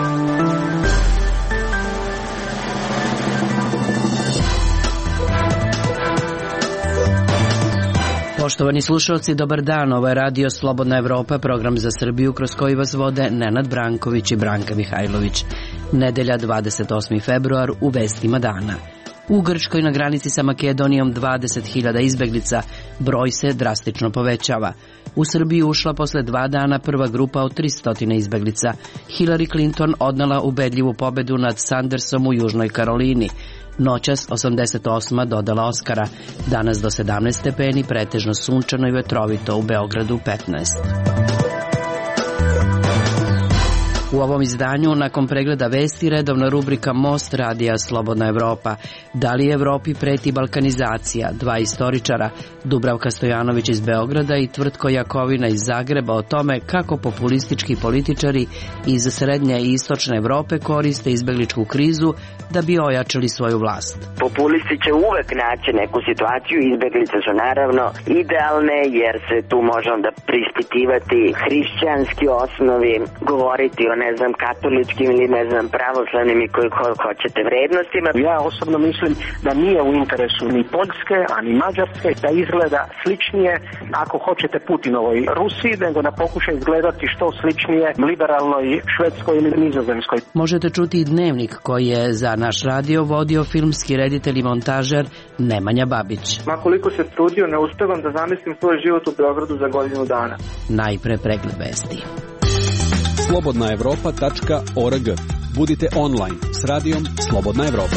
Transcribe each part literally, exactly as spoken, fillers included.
Poštovani slušalci, dobar dan. Ovo je Radio Slobodna Evropa, program za Srbiju kroz koji vas vode Nenad Branković i Branka Mihajlović. Nedelja, dvadeset osmi februar, u vestima dana. U Grčkoj na granici sa Makedonijom dvadeset hiljada izbeglica, broj se drastično povećava. U Srbiju ušla posle dva dana prva grupa od tristo izbeglica. Hillary Clinton odnela ubedljivu pobedu nad Sandersom u Južnoj Karolini. Noćas osamdeset osma dodala Oskara. Danas do sedamnaest stepeni, pretežno sunčano i vetrovito, u Beogradu petnaest. U ovom izdanju, nakon pregleda vesti, redovna rubrika Most radija Slobodna Evropa. Da li Evropi preti balkanizacija? Dva istoričara, Dubravka Stojanović iz Beograda i Tvrtko Jakovina iz Zagreba, o tome kako populistički političari iz srednje i istočne Evrope koriste izbegličku krizu da bi ojačali svoju vlast. Populisti će uvek naći neku situaciju, izbeglice su naravno idealne jer se tu može onda prispitivati hrišćanski osnovi, govoriti o ne znam katoličkim ili ne znam pravoslavnim i koji ko, hoćete vrednostima. Ja osobno mislim da nije u interesu ni Poljske, a ni Mađarske da izgleda sličnije, ako hoćete, Putinovoj Rusiji, nego da pokuša izgledati što sličnije liberalnoj Švedskoj ili Nizozemskoj. Možete čuti i dnevnik koji je za naš radio vodio filmski reditelj i montažer Nemanja Babić. Ma koliko se trudio, ne uspevam da zamislim svoj život u Beogradu za godinu dana. Najpre pregled vesti. slobodna evropa tačka org. Budite online s radijom Slobodna Evropa.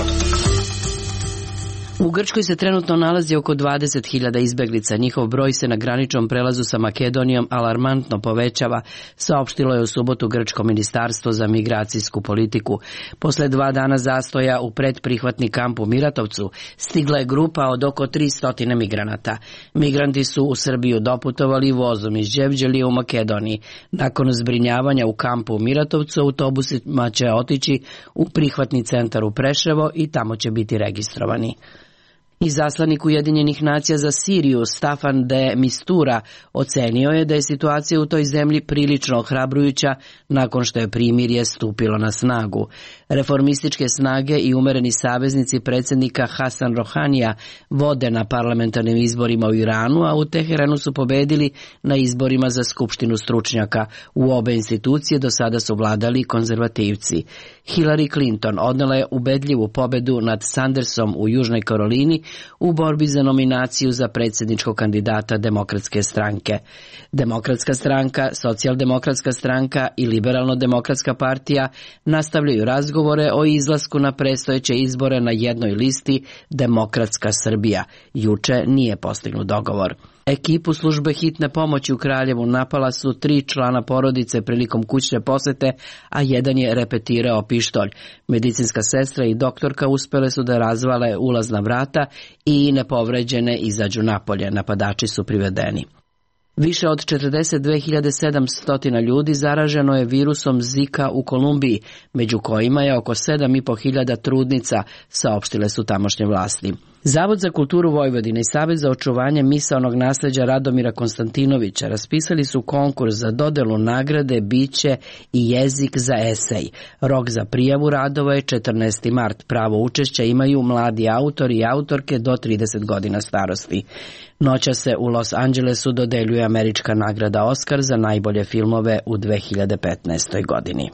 U Grčkoj se trenutno nalazi oko dvadeset hiljada izbeglica. Njihov broj se na graničnom prelazu sa Makedonijom alarmantno povećava, saopštilo je u subotu Grčko ministarstvo za migracijsku politiku. Posle dva dana zastoja u predprihvatni kamp u Miratovcu stigla je grupa od oko tristo migranata. Migranti su u Srbiju doputovali vozom iz Đevđelije u Makedoniji. Nakon zbrinjavanja u kampu u Miratovcu, autobusima će otići u prihvatni centar u Preševo i tamo će biti registrovani. Izaslanik Ujedinjenih nacija za Siriju Staffan de Mistura ocenio je da je situacija u toj zemlji prilično ohrabrujuća nakon što je primirje stupilo na snagu. Reformističke snage i umereni saveznici predsjednika Hasan Rohanija vode na parlamentarnim izborima u Iranu, a u Teheranu su pobedili na izborima za skupštinu stručnjaka. U obe institucije do sada su vladali konzervativci. Hillary Clinton odnela je ubedljivu pobedu nad Sandersom u Južnoj Karolini u borbi za nominaciju za predsjedničkog kandidata Demokratske stranke. Demokratska stranka, Socijaldemokratska stranka i Liberalno-demokratska partija nastavljaju razgovore o izlasku na predstojeće izbore na jednoj listi Demokratska Srbija. Juče nije postignut dogovor. Ekipu službe hitne pomoći u Kraljevu napala su tri člana porodice prilikom kućne posete, a jedan je repetirao pištolj. Medicinska sestra i doktorka uspele su da razvale ulazna vrata i nepovređene izađu napolje. Napadači su privedeni. Više od četrdeset dve hiljade sedamsto ljudi zaraženo je virusom Zika u Kolumbiji, među kojima je oko sedam i po hiljada trudnica, saopštile su tamošnje vlasti. Zavod za kulturu Vojvodine i Savez za očuvanje misaonog nasleđa Radomira Konstantinovića raspisali su konkurs za dodelu nagrade Biće i jezik za esej. Rok za prijavu radova je četrnaesti mart. Pravo učešća imaju mladi autori i autorke do trideset godina starosti. Noća se u Los Angelesu dodeljuje američka nagrada Oskar za najbolje filmove u dve hiljade petnaestoj godini.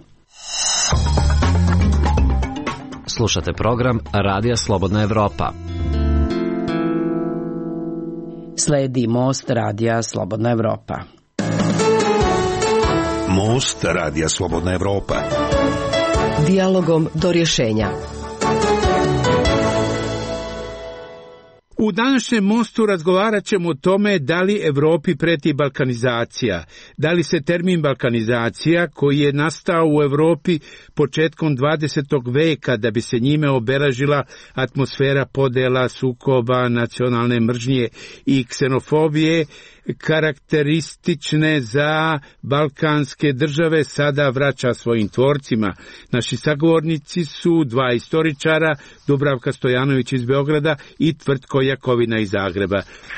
Slušate program Radija Slobodna Evropa. Sledi Most radija Slobodna Evropa. Most radija Slobodna Evropa. Dijalogom do rješenja. U današnjem Mostu razgovarat ćemo o tome da li Evropi preti balkanizacija, da li se termin balkanizacija, koji je nastao u Evropi početkom dvadesetog veka da bi se njime obeležila atmosfera podela, sukoba, nacionalne mržnje i ksenofobije, karakteristične za balkanske države sada vraća svojim tvorcima. Naši sagovornici su dva istoričara, Dubravka Stojanović iz Beograda i Tvrtko Jakovina iz Zagreba.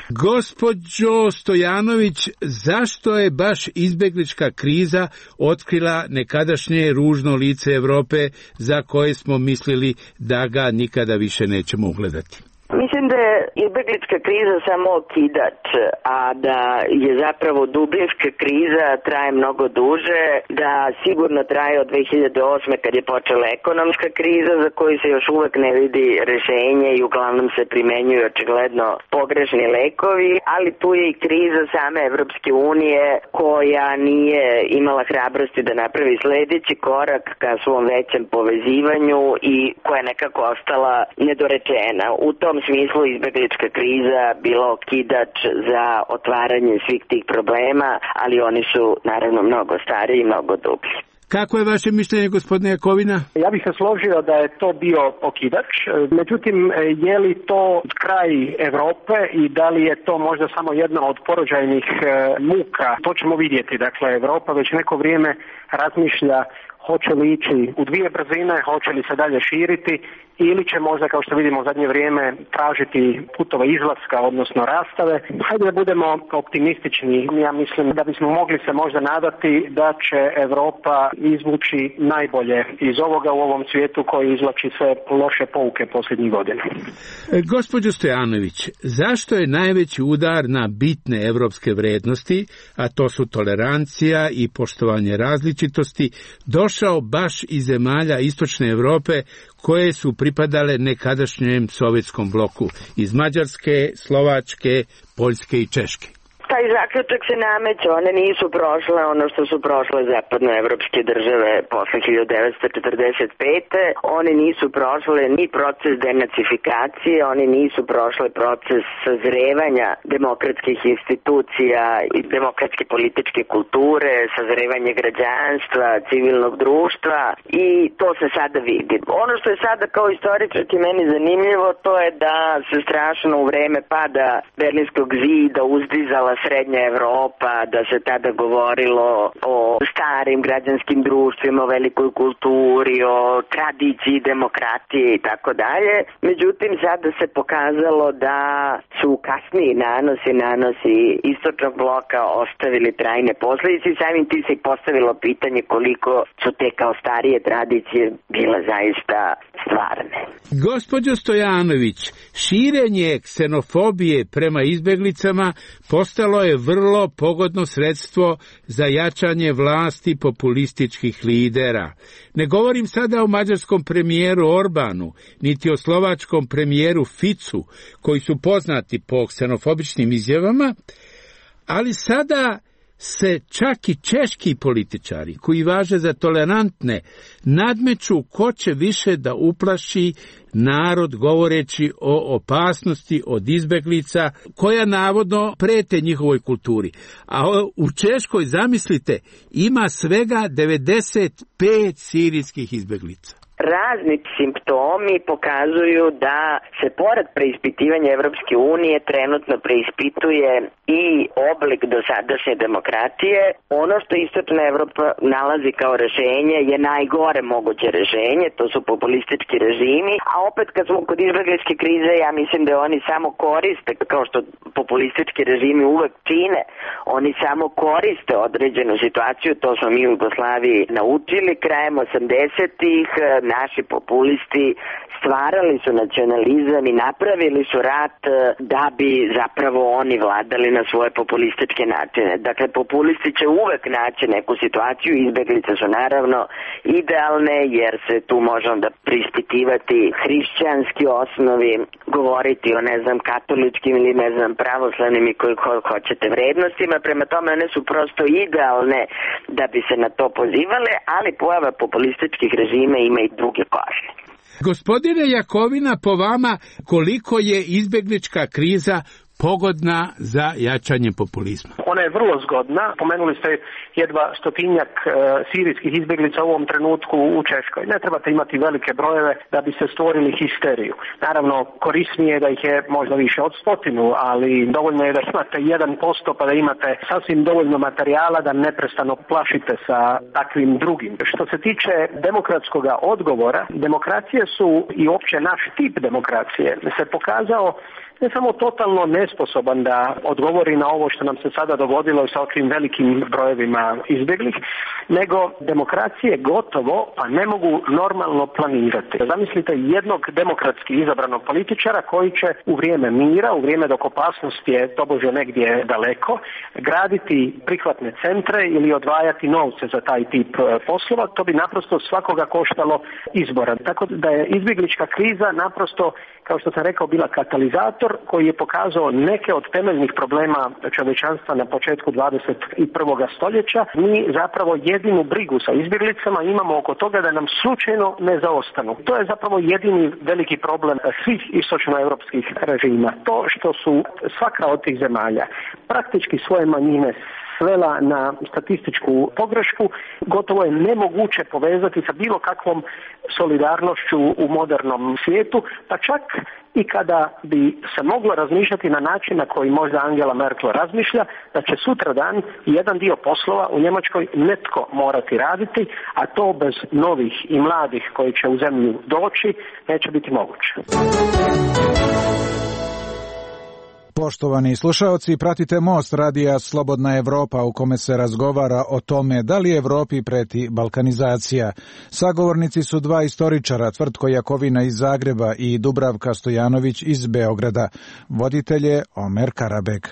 Gospođo Stojanović, zašto je baš izbeglička kriza otkrila nekadašnje ružno lice Evrope za koje smo mislili da ga nikada više nećemo ugledati? Mislim da je izbeglička kriza samo okidač, a da je zapravo dubinska kriza traje mnogo duže, da sigurno traje od dve hiljade osme kad je počela ekonomska kriza za koju se još uvek ne vidi rešenje i uglavnom se primenjuju očigledno pogrešni lekovi, ali tu je i kriza same Evropske unije koja nije imala hrabrosti da napravi sledeći korak ka svom većem povezivanju i koja je nekako ostala nedorečena. U tom U tom smislu izbeglička kriza bila okidač za otvaranje svih tih problema, ali oni su naravno mnogo stariji i mnogo dublji. Kako je vaše mišljenje, gospodine Jakovina? Ja bih se složio da je to bio okidač, međutim, je li to kraj Evrope i da li je to možda samo jedna od porođajnih muka? To ćemo vidjeti. Dakle, Evropa već neko vrijeme razmišlja hoće li ići u dvije brzine, hoće li se dalje širiti ili će možda, kao što vidimo u zadnje vrijeme, tražiti putove izlaska, odnosno rastave. Hajde da budemo optimistični. Ja mislim da bismo mogli se možda nadati da će Europa izvući najbolje iz ovoga u ovom svijetu koji izvlači sve loše pouke posljednjih godina. Gospođo Stojanović, zašto je najveći udar na bitne evropske vrednosti, a to su tolerancija i poštovanje različitosti, došao baš iz zemalja istočne Evrope koje su pripadale nekadašnjem sovjetskom bloku, iz Mađarske, Slovačke, Poljske i Češke? Taj zaključak se nameće, one nisu prošle ono što su prošle zapadnoevropske države posle hiljadu devetsto četrdeset pete. One nisu prošle ni proces denacifikacije, oni nisu prošle proces sazrevanja demokratskih institucija i demokratske političke kulture, sazrevanje građanstva, civilnog društva i to se sada vidi. Ono što je sada kao istoričarki meni zanimljivo, to je da se strašno u vreme pada Berlinskog zida uzdizala srednja Evropa, da se tada govorilo o starim građanskim društvima, o velikoj kulturi, o tradiciji demokratije i tako dalje. Međutim, sada se pokazalo da su kasniji nanosi, nanosi istočnog bloka ostavili trajne posljedice i samim tim se i postavilo pitanje koliko su te kao starije tradicije bile zaista stvarne. Gospođo Stojanović, širenje ksenofobije prema izbeglicama postalo je vrlo pogodno sredstvo za jačanje vlasti populističkih lidera. Ne govorim sada o mađarskom premijeru Orbanu, niti o slovačkom premijeru Ficu, koji su poznati po ksenofobičnim izjavama, ali sada se čak i češki političari, koji važe za tolerantne, nadmeću ko će više da uplaši narod govoreći o opasnosti od izbeglica koja navodno prete njihovoj kulturi. A u Češkoj, zamislite, ima svega devedeset pet sirijskih izbeglica. Razni simptomi pokazuju da se pored preispitivanja Evropske unije trenutno preispituje i oblik dosadašnje demokratije. Ono što istočna Evropa nalazi kao rešenje je najgore moguće rešenje, to su populistički režimi, a opet kad smo kod izbegličke krize, ja mislim da oni samo koriste, kao što populistički režimi uvek čine, oni samo koriste određenu situaciju, to smo mi u Jugoslaviji naučili krajem osamdesetih. Naši populisti stvarali su nacionalizam i napravili su rat da bi zapravo oni vladali na svoje populističke načine. Dakle, populisti će uvek naći neku situaciju, izbeglice su naravno idealne jer se tu može onda prispitivati hrišćanski osnovi, govoriti o ne znam katoličkim ili ne znam pravoslavnim i koji hoćete vrednostima, prema tome one su prosto idealne da bi se na to pozivale, ali pojava populističkih režima ima i druge košne. Gospodine Jakovina, po vama, koliko je izbeglička kriza pogodna za jačanje populizma? Ona je vrlo zgodna. Pomenuli ste jedva stotinjak e, sirijskih izbjeglica u ovom trenutku u Češkoj. Ne trebate imati velike brojeve da bi se stvorili histeriju. Naravno, korisnije je da ih je možda više od stotinu, ali dovoljno je da imate jedan posto pa da imate sasvim dovoljno materijala da neprestano plašite sa takvim drugim. Što se tiče demokratskog odgovora, demokracije su i opće naš tip demokracije se pokazao ne samo totalno nesposoban da odgovori na ovo što nam se sada dogodilo sa ovim velikim brojevima izbjeglih, nego demokracije gotovo pa ne mogu normalno planirati. Zamislite jednog demokratski izabranog političara koji će u vrijeme mira, u vrijeme dok opasnost je tobože negdje daleko, graditi prihvatne centre ili odvajati novce za taj tip poslova. To bi naprosto svakoga koštalo izbora. Tako da je izbjeglička kriza naprosto, kao što sam rekao, bila katalizator koji je pokazao neke od temeljnih problema čovječanstva na početku dvadeset prvog stoljeća. Mi zapravo jedinu brigu sa izbjeglicama imamo oko toga da nam slučajno ne zaostanu. To je zapravo jedini veliki problem svih istočnoevropskih režima. To što su svaka od tih zemalja praktički svoje manjine svela na statističku pogrešku, gotovo je nemoguće povezati sa bilo kakvom solidarnošću u modernom svijetu, pa čak i kada bi se moglo razmišljati na način na koji možda Angela Merkel razmišlja, da će sutradan jedan dio poslova u Njemačkoj netko morati raditi, a to bez novih i mladih koji će u zemlju doći neće biti moguće. Poštovani slušaoci, pratite Most radija Slobodna Evropa u kome se razgovara o tome da li Evropi preti balkanizacija. Sagovornici su dva istoričara, Tvrtko Jakovina iz Zagreba i Dubravka Stojanović iz Beograda. Voditelj je Omer Karabek.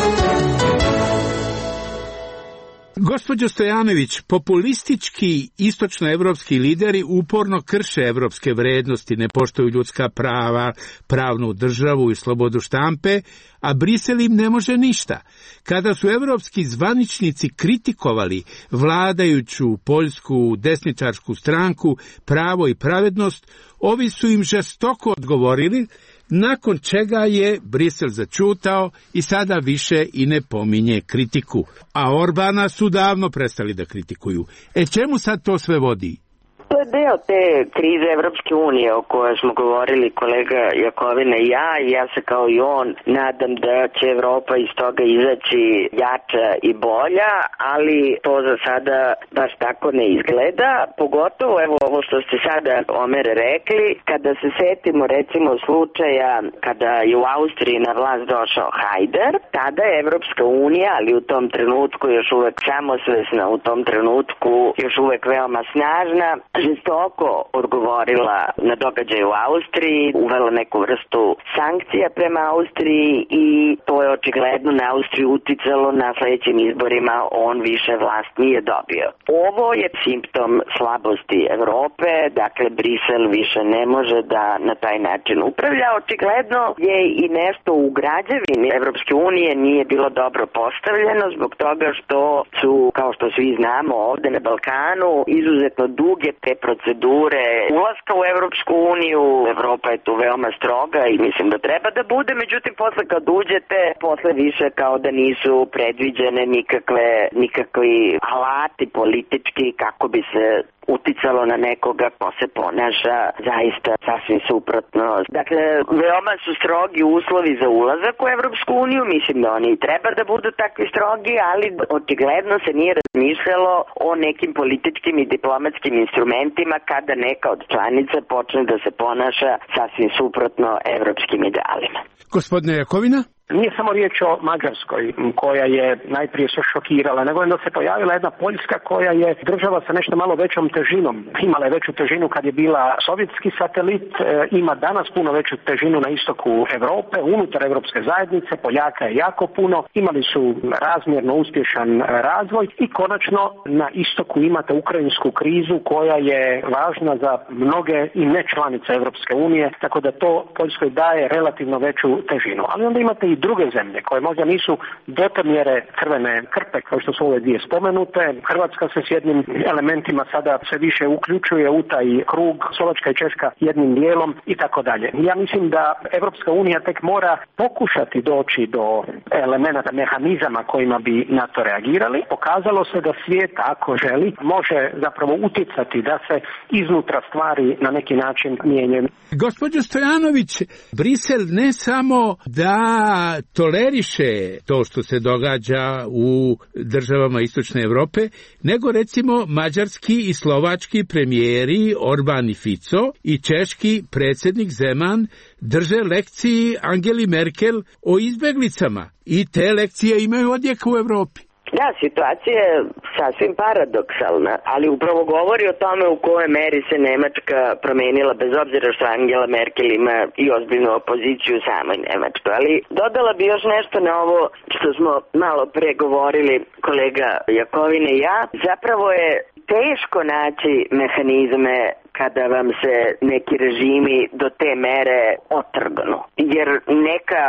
Gospođo Stojanović, populistički istočnoevropski lideri uporno krše evropske vrednosti, ne poštuju ljudska prava, pravnu državu i slobodu štampe, a Brisel im ne može ništa. Kada su evropski zvaničnici kritikovali vladajuću poljsku desničarsku stranku Pravo i pravednost, ovi su im žestoko odgovorili, nakon čega je Brisel začutao i sada više i ne pominje kritiku. A Orbana su davno prestali da kritikuju. E čemu sad to sve vodi? To je deo te krize Evropske unije o kojoj smo govorili kolega Jakovina i ja, i ja se kao i on nadam da će Evropa iz toga izaći jača i bolja, ali to za sada baš tako ne izgleda, pogotovo evo ovo što ste sada, Omer, rekli, kada se setimo recimo slučaja kada je u Austriji na vlast došao Hajder, tada je Evropska unija, ali u tom trenutku još uvek samosvesna, u tom trenutku još uvek veoma snažna, žestoko odgovorila na događaj u Austriji, uvela neku vrstu sankcija prema Austriji i to je očigledno na Austriju uticalo. Na sljedećim izborima on više vlast nije dobio. Ovo je simptom slabosti Evrope, dakle Brisel više ne može da na taj način upravlja. Očigledno je i nešto u građevini Evropske unije nije bilo dobro postavljeno zbog toga što su, kao što svi znamo ovde na Balkanu, izuzetno duge te procedure ulaska u Evropsku uniju. Evropa je tu veoma stroga i mislim da treba da bude, međutim posle kad uđete, posle više kao da nisu predviđene nikakve, nikakvi alati politički kako bi se uticalo na nekoga ko se ponaša zaista sasvim suprotno. Dakle, veoma su strogi uslovi za ulazak u Evropsku uniju, mislim da oni treba da budu takvi strogi, ali očigledno se nije razmišljalo o nekim političkim i diplomatskim instrumentima kada neka od članica počne da se ponaša sasvim suprotno evropskim idealima. Gospodine Jakovina? Nije samo riječ o Mađarskoj koja je najprije se šokirala, nego je da se pojavila jedna Poljska koja je država sa nešto malo većom težinom. Imala je veću težinu kad je bila sovjetski satelit, ima danas puno veću težinu na istoku Europe, unutar Europske zajednice, Poljaka je jako puno, imali su razmjerno uspješan razvoj i konačno na istoku imate ukrajinsku krizu koja je važna za mnoge i ne članice Europske unije, tako da to Poljskoj daje relativno veću težinu. Ali onda imate i druge zemlje koje možda nisu do te mjere crvene krpe kao što su ove dvije spomenute. Hrvatska se s jednim elementima sada sve više uključuje u taj krug, Slovačka i Češka jednim dijelom i tako dalje. Ja mislim da Evropska unija tek mora pokušati doći do elemenata, mehanizama kojima bi na to reagirali. Pokazalo se da svijet, ako želi, može zapravo utjecati da se iznutra stvari na neki način mijenjaju. Gospođo Stojanović, Brisel ne samo da toleriše to što se događa u državama Istočne Evrope, nego recimo mađarski i slovački premijeri Orban i Fico i češki predsjednik Zeman drže lekciji Angeli Merkel o izbeglicama i te lekcije imaju odjek u Evropi. Da, situacija je sasvim paradoksalna, ali upravo govori o tome u kojoj meri se Nemačka promenila, bez obzira što Angela Merkel ima i ozbiljnu opoziciju u samoj Nemačkoj. Ali dodala bi još nešto na ovo što smo malo pre govorili kolega Jakovine i ja. Zapravo je teško naći mehanizme kada vam se neki režimi do te mere otrgnu. Jer neka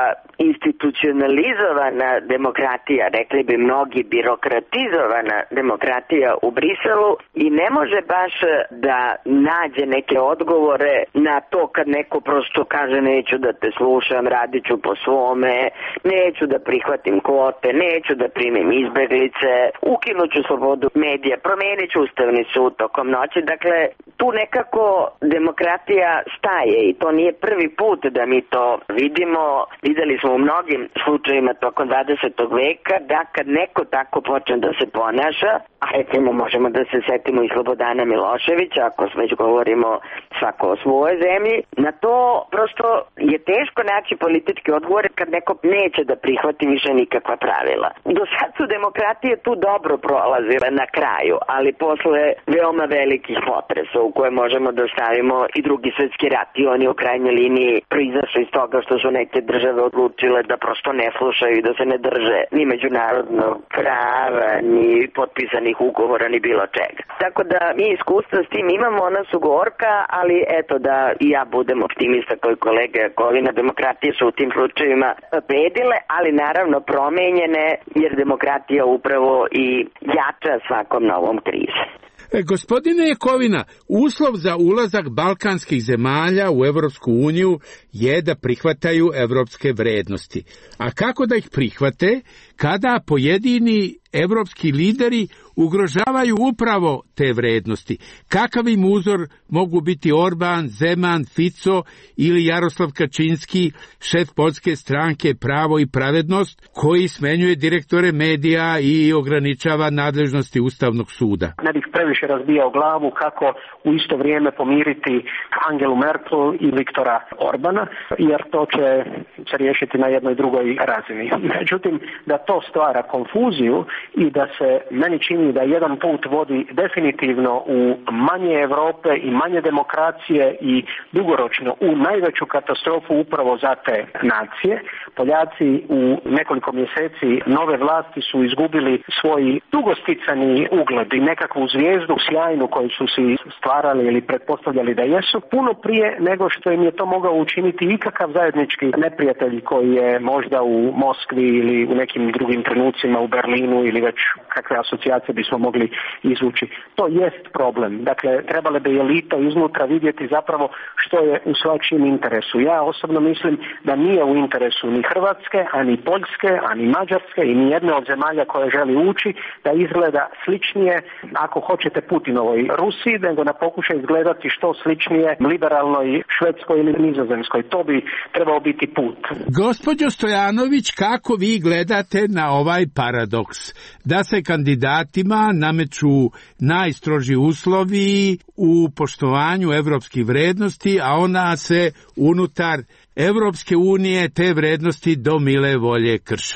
institucionalizovana demokratija, rekli bi mnogi birokratizovana demokratija u Briselu i ne može baš da nađe neke odgovore na to kad neko prosto kaže neću da te slušam, radit ću po svome, neću da prihvatim kvote, neću da primim izbeglice, ukinut ću slobodu medija, promenit ću Ustavni sud tokom noći. Dakle, tu nekako demokratija staje i to nije prvi put da mi to vidimo. Videli smo u mnogim slučajima tokom dvadesetog veka da kad neko tako počne da se ponaša, a recimo možemo da se setimo i Slobodana Miloševića, ako već govorimo svako o svojoj zemlji, na to prosto je teško naći politički odgovor kad neko neće da prihvati više nikakva pravila. Do sad su demokratije tu dobro prolazile na kraju, ali posle veoma velikih potresa u koje možemo da stavimo i drugi svjetski rat i oni u krajnjoj liniji proizašli iz toga što su neke države odlučile da prosto ne slušaju i da se ne drže ni međunarodnog prava, ni potpisanih ugovora, ni bilo čega. Tako da mi iskustva s tim imamo, ona su gorka, ali eto da i ja budem optimista koji kolega Jakovina, demokratije su u tim slučajevima predile, ali naravno promenjene, jer demokratija upravo i jača svakom novom krizom. E, gospodine Jakovina, uslov za ulazak balkanskih zemalja u Evropsku uniju je da prihvataju evropske vrednosti. A kako da ih prihvate kada pojedini evropski lideri ugrožavaju upravo te vrednosti? Kakav im uzor mogu biti Orban, Zeman, Fico ili Jaroslav Kačinski, šef poljske stranke Pravo i pravednost, koji smenjuje direktore medija i ograničava nadležnosti Ustavnog suda? Ne bih previše razbijao glavu kako u isto vrijeme pomiriti Angelu Merkel i Viktora Orbana, jer to će se riješiti na jednoj drugoj razini. Međutim, da to stvara konfuziju i da se meni čini da jedan put vodi definitivno u manje Europe i manje demokracije i dugoročno u najveću katastrofu upravo za te nacije. Poljaci u nekoliko mjeseci nove vlasti su izgubili svoj dugosticani ugled i nekakvu zvijezdu sjajnu koju su si stvarali ili pretpostavljali da jesu, puno prije nego što im je to mogao učiniti ikakav zajednički neprijatelj koji je možda u Moskvi ili u nekim drugim trenucima u Berlinu ili već kakve asocijacije bismo mogli izvući. To jest problem. Dakle, trebale bi elita iznutra vidjeti zapravo što je u svačijem interesu. Ja osobno mislim da nije u interesu ni Hrvatske, ani Poljske, ani Mađarske i ni jedne od zemalja koje želi ući da izgleda sličnije, ako hoćete, Putinovoj Rusiji, nego da pokuša izgledati što sličnije liberalnoj Švedskoj ili Nizozemskoj. To bi trebao biti put. Gospođo Stojanović, kako vi gledate na ovaj paradoks? Da se kandidatima nameću najstroži uslovi u poštovanju evropskih vrednosti, a ona se unutar Evropske unije te vrednosti do mile volje krše.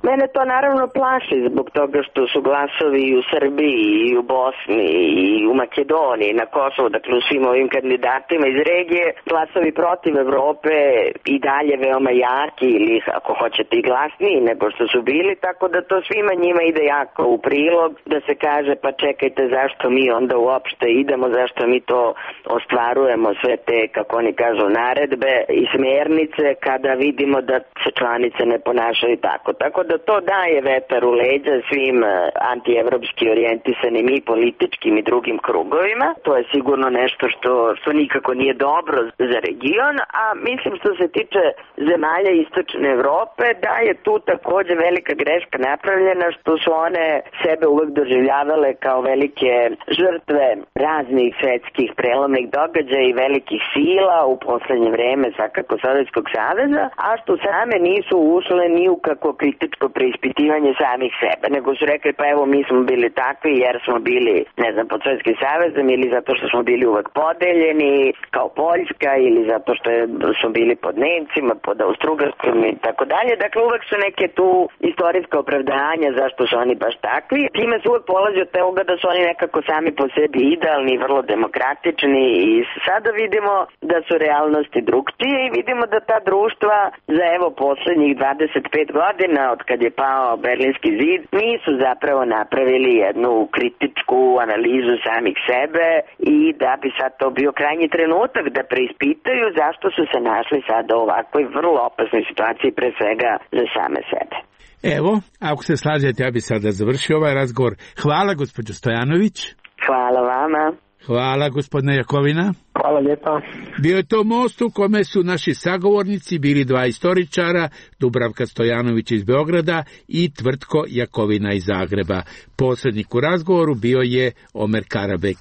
Mene to naravno plaši zbog toga što su glasovi i u Srbiji, i u Bosni, i u Makedoniji, na Kosovu, dakle u svim ovim kandidatima iz regije, glasovi protiv Evrope i dalje veoma jaki ili ako hoćete i glasniji nego što su bili, tako da to svima njima ide jako u prilog, da se kaže pa čekajte zašto mi onda uopšte idemo, zašto mi to ostvarujemo sve te, kako oni kažu, naredbe i smjernice kada vidimo da se članice ne ponašaju tako. Tako da to daje vetar u leđa svim antievropski orijentisanim i političkim i drugim krugovima. To je sigurno nešto što, što nikako nije dobro za region, a mislim što se tiče zemalja istočne Evrope da je tu takođe velika greška napravljena što su one sebe uvek doživljavale kao velike žrtve raznih svetskih prelomnih događaja i velikih sila u poslednje vreme, svakako Sovjetskog saveza, a što same nisu ušle ni u kako kritičko preispitivanje samih sebe, nego su rekli pa evo mi smo bili takvi jer smo bili, ne znam, pod Sovjetskim savezom ili zato što smo bili uvek podeljeni kao Poljska ili zato što smo bili pod Nemcima, pod Austrougarskom i tako dalje. Dakle, uvek su neke tu istorijska opravdanja zašto su oni baš takvi. Time se uvek polazi od toga da su oni nekako sami po sebi idealni, vrlo demokratični i sada vidimo da su realnosti drugčije i vidimo da ta društva za evo poslednjih dvadeset pet godina od kad je pao Berlinski zid nisu zapravo napravili jednu kritičku analizu samih sebe i da bi sad to bio krajnji trenutak da preispitaju zašto su se našli sada u ovakvoj vrlo opasnoj situaciji, pre svega za same sebe. Evo, ako se slažete, ja bi sada završio ovaj razgovor. Hvala, gospođo Stojanović. Hvala vama. Hvala, gospodine Jakovina. Hvala lijepa. Bio je to most u kome su naši sagovornici bili dva istoričara, Dubravka Stojanović iz Beograda i Tvrtko Jakovina iz Zagreba. Posrednik u razgovoru bio je Omer Karabek.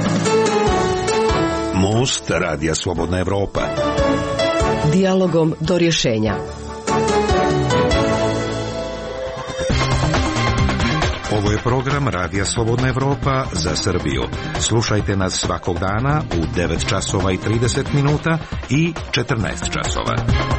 Most Radija Slobodna Evropa. Dijalogom do rješenja. Ovo je program Radija Slobodna Evropa za Srbiju. Slušajte nas svakog dana u devet časova i trideset minuta i četrnaest časova.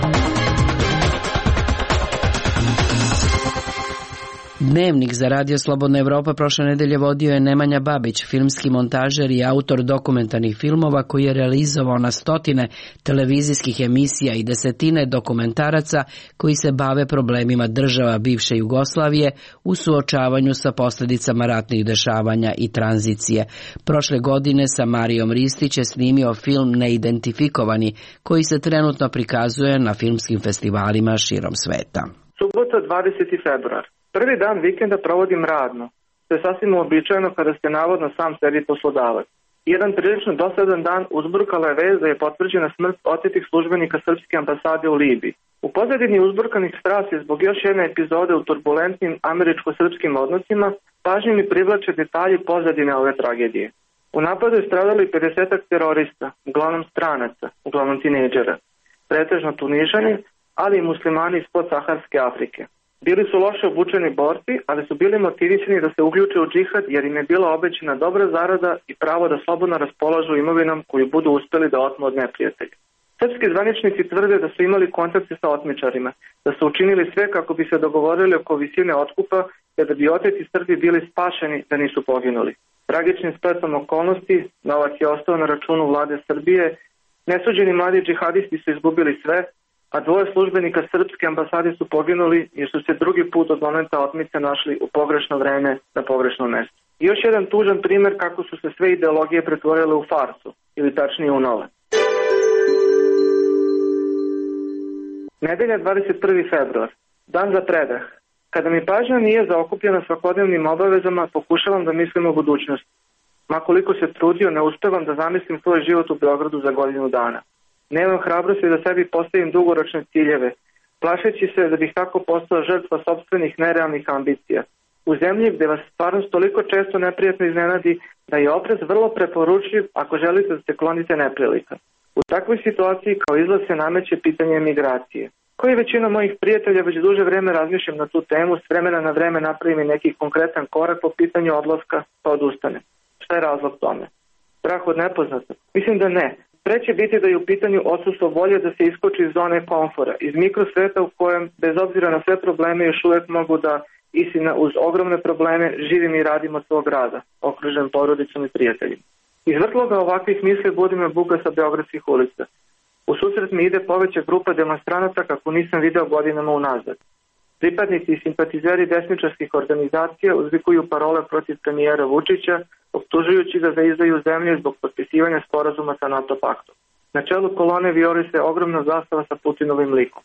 Dnevnik za Radio Slobodna Evropa prošle nedelje vodio je Nemanja Babić, filmski montažer i autor dokumentarnih filmova koji je realizovao na stotine televizijskih emisija i desetine dokumentaraca koji se bave problemima država bivše Jugoslavije u suočavanju sa posljedicama ratnih dešavanja i tranzicije. Prošle godine sa Marijom Ristić je snimio film Neidentifikovani koji se trenutno prikazuje na filmskim festivalima širom sveta. Subota dvadeseti februar. Prvi dan vikenda provodim radno, što je sasvim uobičajeno kada ste navodno sam sebi poslodavac. Jedan prilično dosadan dan uzburkala je vez da je potvrđena smrt otetih službenika srpske ambasade u Libiji. U pozadini uzburkanih strasti zbog još jedne epizode u turbulentnim američko-srpskim odnosima pažnju mi privlače detalji pozadine ove tragedije. U napadu je stradali pedesetak terorista, uglavnom stranaca, uglavnom tinejdžera, pretežno Tunižani, ali i muslimani iz podsaharske Afrike. Bili su loše obučeni borci, ali su bili motivisani da se uključe u džihad jer im je bila obećana dobra zarada i pravo da slobodno raspolažu imovinom koju budu uspeli da otmu od neprijatelja. Srpski zvaničnici tvrde da su imali kontakte sa otmičarima, da su učinili sve kako bi se dogovorili oko visine otkupa, te da bi oteti Srbi bili spašeni da nisu poginuli. Tragičnim spletom okolnosti, novac je ostao na računu vlade Srbije, nesuđeni mladi džihadisti su izgubili sve, a dvoje službenika srpske ambasade su poginuli jer su se drugi put od momenta otmice našli u pogrešno vreme na pogrešnom mestu. I još jedan tužan primjer kako su se sve ideologije pretvorile u farsu, ili tačnije u nove. Nedelja dvadeset prvi februar. Dan za predah. Kada mi pažnja nije zaokupljena svakodnevnim obavezama, pokušavam da mislim o budućnosti. Ma koliko se trudio, ne uspevam da zamislim svoj život u Beogradu za godinu dana. Nemam hrabrosti da sebi postavim dugoročne ciljeve, plašeći se da bih tako postao žrtva sopstvenih nerealnih ambicija. U zemlji gde vas stvarnost toliko često neprijatno iznenadi da je oprez vrlo preporučljiv ako želite da se klonite neprilika. U takvoj situaciji kao izlaz se nameće pitanje emigracije. Koji većina mojih prijatelja već duže vreme razmišljam na tu temu, s vremena na vreme napravim i neki konkretan korak po pitanju odlaska, pa odustanem. Šta je razlog tome? Strah od nepoznatog? Mislim da ne. Pre će biti da je u pitanju odsustvo volje da se iskoči iz zone komfora, iz mikrosveta u kojem, bez obzira na sve probleme, još uvek mogu da, istina uz ogromne probleme, živim i radim od svog rada, okružen porodicom i prijateljima. Iz vrtloga ovakvih misli budim me buka sa beogradskih ulica. U susret mi ide poveća grupa demonstranata kako nisam video godinama unazad. Pripadnici i simpatizeri desničarskih organizacija uzvikuju parole protiv premijera Vučića, optužujući ga za izdaju zemlje zbog potpisivanja sporazuma sa NATO paktom. Na čelu kolone vijori se ogromna zastava sa Putinovim likom.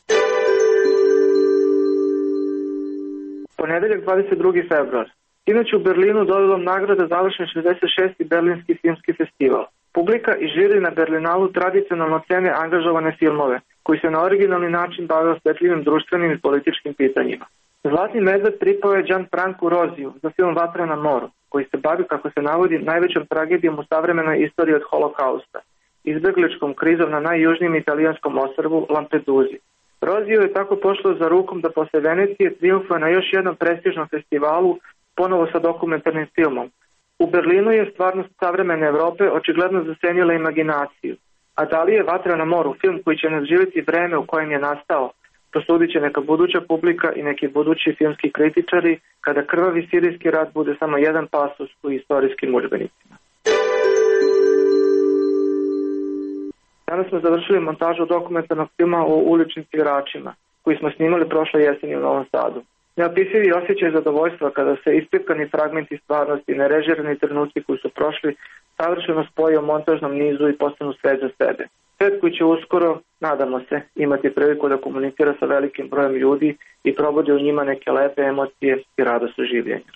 Ponedeljak dvadeset drugi februar. Sinoć u Berlinu dodelom nagrada završen šezdeset šesti Berlinski filmski festival. Publika i žiri na Berlinalu tradicionalno cene angažovane filmove, koji se na originalni način bave osjetljivim društvenim i političkim pitanjima. Zlatni medved pripao je Gianfrancu Roziju za film Vatra na moru, koji se bavi, kako se navodi, najvećom tragedijom u savremenoj istoriji od holokausta, izbegličkom krizom na najjužnijem italijanskom ostrvu Lampeduzi. Roziju je tako pošlo za rukom da posle Venecije triumfuje na još jednom prestižnom festivalu, ponovo sa dokumentarnim filmom. U Berlinu je stvarnost savremene Evrope očigledno zasenila imaginaciju. A da li je Vatra na moru film koji će nadživjeti vreme u kojem je nastao, prosudit će neka buduća publika i neki budući filmski kritičari kada krvavi sirijski rat bude samo jedan pasus u istorijskim udžbenicima. Danas smo završili montažu dokumentarnog filma o uličnim igračima, koji smo snimali prošle jeseni u Novom Sadu. Neopisivi osjećaj zadovoljstva kada se ispipkani fragmenti stvarnosti i nerežirani trenuci koji su prošli savršeno spoje u montažnom nizu i postanu svet za sebe. Svet koji će uskoro, nadamo se, imati priliku da komunicira sa velikim brojem ljudi i probudi u njima neke lepe emocije i radost življenja.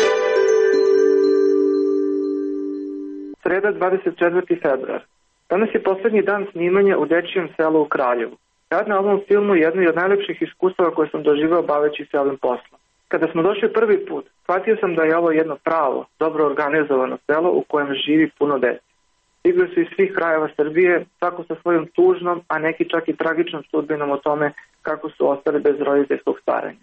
Sreda dvadeset četvrti februar. Danas je poslednji dan snimanja u dečijem selu u Kraljevu. Rad na ovom filmu je jedno od najlepših iskustava koje sam doživao baveći se ovim poslom. Kada smo došli prvi put, shvatio sam da je ovo jedno pravo, dobro organizovano selo u kojem živi puno dece. Stigli su iz svih krajeva Srbije, svako sa svojom tužnom, a neki čak i tragičnom sudbinom o tome kako su ostali bez roditeljskog staranja.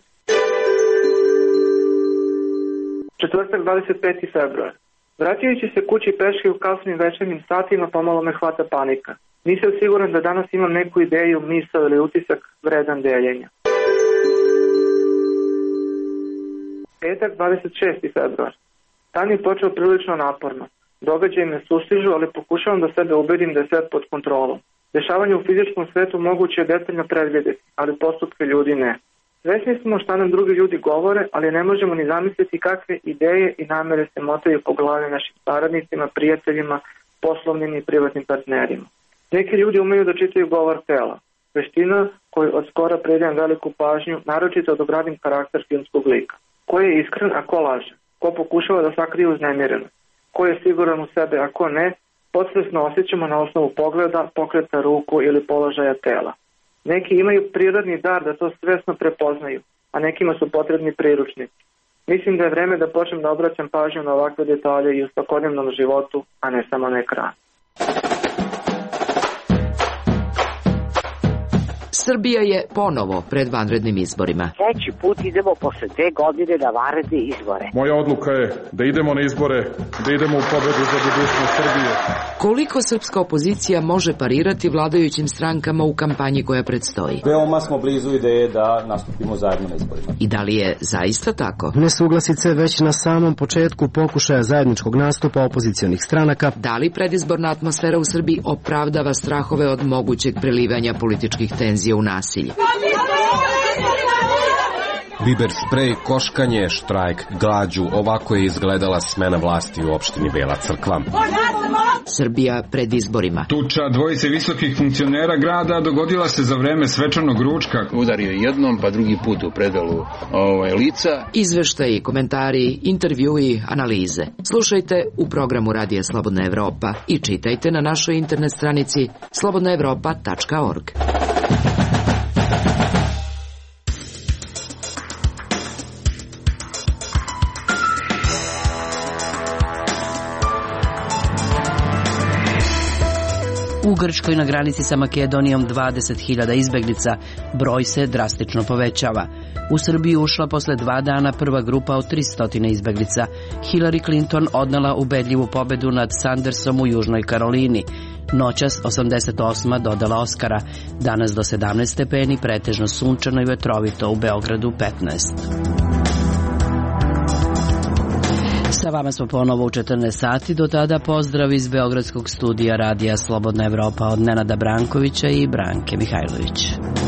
Četvrtak dvadeset peti februar. Vraćajući se kući peške u kasnim večernjim satima, pomalo me hvata panika. Nisam siguran da danas imam neku ideju, misao ili utisak vredan deljenja. Petak dvadeset šesti februar. Dan je počeo prilično naporno. Događaji me sustižu, ali pokušavam da sebe ubedim da je sve pod kontrolom. Dešavanje u fizičkom svetu moguće je detaljno predvidjeti, ali postupke ljudi ne. Svesni smo šta nam drugi ljudi govore, ali ne možemo ni zamisliti kakve ideje i namere se motaju po glavi našim saradnicima, prijateljima, poslovnim i privatnim partnerima. Neki ljudi umeju da čitaju govor tela, veština koju od skora predajem veliku pažnju, naročito da ogradim karakter filmskog lika. Ko je iskren, a ko laže? Ko pokušava da sakrije uznemirenost? Ko je siguran u sebe, a ko ne? Podsvesno osjećamo na osnovu pogleda, pokreta ruku ili položaja tela. Neki imaju prirodni dar da to svesno prepoznaju, a nekima su potrebni priručnici. Mislim da je vreme da počnem da obraćam pažnju na ovakve detalje i u svakodnevnom životu, a ne samo na ekranu. Srbija je ponovo pred vanrednim izborima. Treći put idemo posle dve godine na vanredne izbore. Moja odluka je da idemo na izbore, da idemo u pobedu za budućnost Srbije. Koliko srpska opozicija može parirati vladajućim strankama u kampanji koja predstoji? Veoma smo blizu ideje da nastupimo zajedno na izborima. I da li je zaista tako? Nesuglasice već na samom početku pokušaja zajedničkog nastupa opozicionih stranaka. Da li predizborna atmosfera u Srbiji opravdava strahove od mogućeg prelivanja političkih tenzija u nasilje? Biber sprej, koškanje, štrajk, glađu, ovako je izgledala smena vlasti u opštini Bela Crkva. Srbija pred izborima. Tuča dvojice visokih funkcionera grada dogodila se za vreme svečanog ručka. Udario jednom, pa drugi put u predelu ovaj, lica. Izveštaji, komentari, intervjui, analize. Slušajte u programu Radija Slobodna Evropa i čitajte na našoj internet stranici slobodna evropa tačka org. U Grčkoj na granici sa Makedonijom dvadeset hiljada izbeglica, broj se drastično povećava. U Srbiju ušla posle dva dana prva grupa od tristo izbeglica. Hillary Clinton odnela ubedljivu pobedu nad Sandersom u Južnoj Karolini. Noćas osamdeset osma dodala Oskara, danas do sedamnaest stepeni, pretežno sunčano i vetrovito, u Beogradu petnaest. Sa vama smo ponovo u četrnaest sati, do tada pozdrav iz Beogradskog studija Radija Slobodna Evropa od Nenada Brankovića i Branke Mihajlović.